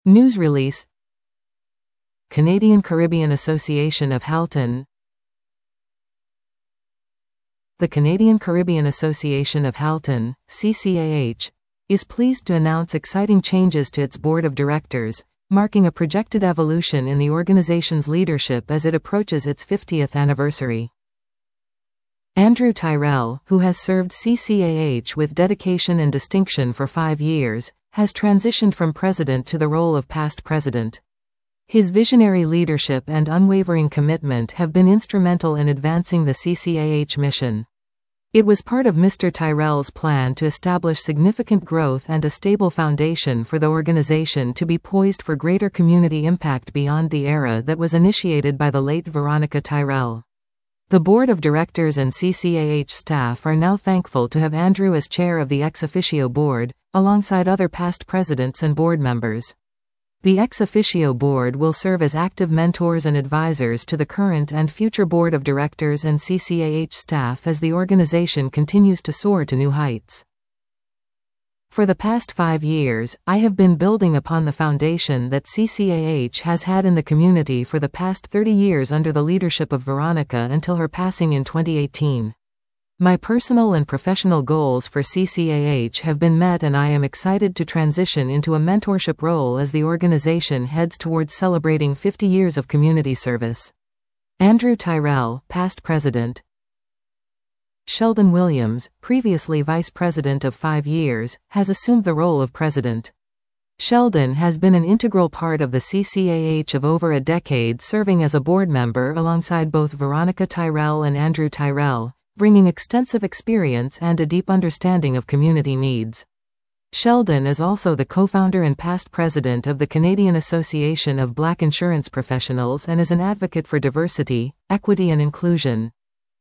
News release. Canadian Caribbean Association of Halton. The Canadian Caribbean Association of Halton, CCAH, is pleased to announce exciting changes to its board of directors, marking a projected evolution in the organization's leadership as it approaches its 50th anniversary. Andrew Tyrrell, who has served CCAH with dedication and distinction for 5 years, has transitioned from president to the role of past president. His visionary leadership and unwavering commitment have been instrumental in advancing the CCAH mission. It was part of Mr. Tyrrell's plan to establish significant growth and a stable foundation for the organization to be poised for greater community impact beyond the era that was initiated by the late Veronica Tyrrell. The board of directors and CCAH staff are now thankful to have Andrew as chair of the ex officio board, alongside other past presidents and board members. The ex officio board will serve as active mentors and advisors to the current and future board of directors and CCAH staff as the organization continues to soar to new heights. For the past 5 years, I have been building upon the foundation that CCAH has had in the community for the past 30 years under the leadership of Veronica until her passing in 2018. My personal and professional goals for CCAH have been met, and I am excited to transition into a mentorship role as the organization heads towards celebrating 50 years of community service. Andrew Tyrrell, past president. Sheldon Williams, previously vice president of 5 years, has assumed the role of president. Sheldon has been an integral part of the CCAH of over a decade, serving as a board member alongside both Veronica Tyrrell and Andrew Tyrrell, bringing extensive experience and a deep understanding of community needs. Sheldon is also the co-founder and past president of the Canadian Association of Black Insurance Professionals and is an advocate for diversity, equity and inclusion.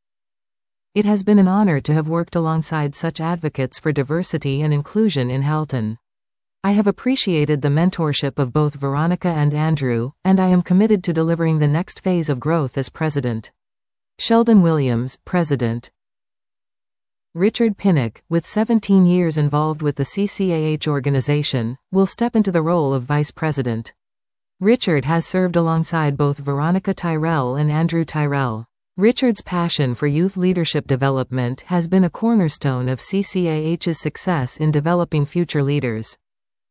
It has been an honor to have worked alongside such advocates for diversity and inclusion in Halton. I have appreciated the mentorship of both Veronica and Andrew, and I am committed to delivering the next phase of growth as president. Sheldon Williams, president. Richard Pinnock, with 17 years involved with the CCAH organization, will step into the role of vice president. Richard has served alongside both Veronica Tyrrell and Andrew Tyrrell. Richard's passion for youth leadership development has been a cornerstone of CCAH's success in developing future leaders.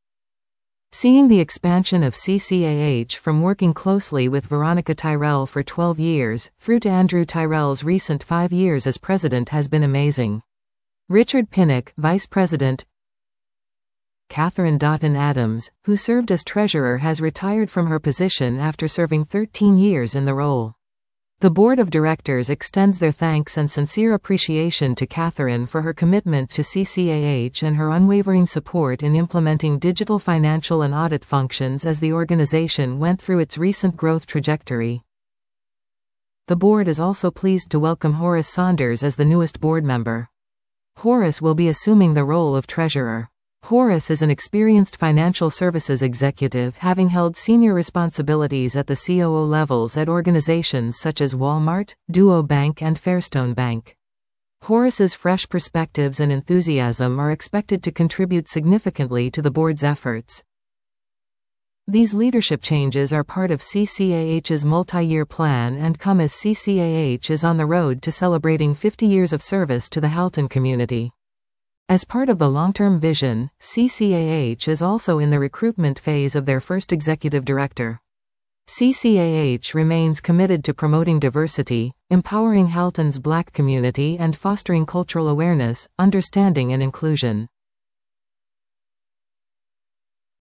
Seeing the expansion of CCAH from working closely with Veronica Tyrrell for 12 years, through to Andrew Tyrrell's recent 5 years as president has been amazing. Richard Pinnock, vice president. Catherine Doughton Adams, who served as treasurer, has retired from her position after serving 13 years in the role. The board of directors extends their thanks and sincere appreciation to Catherine for her commitment to CCAH and her unwavering support in implementing digital financial and audit functions as the organization went through its recent growth trajectory. The board is also pleased to welcome Horace Saunders as the newest board member. Horace will be assuming the role of treasurer. Horace is an experienced financial services executive, having held senior responsibilities at the COO levels at organizations such as Walmart, Duo Bank and Fairstone Bank. Horace's fresh perspectives and enthusiasm are expected to contribute significantly to the board's efforts. These leadership changes are part of CCAH's multi-year plan and come as CCAH is on the road to celebrating 50 years of service to the Halton community. As part of the long-term vision, CCAH is also in the recruitment phase of their first executive director. CCAH remains committed to promoting diversity, empowering Halton's Black community and fostering cultural awareness, understanding and inclusion.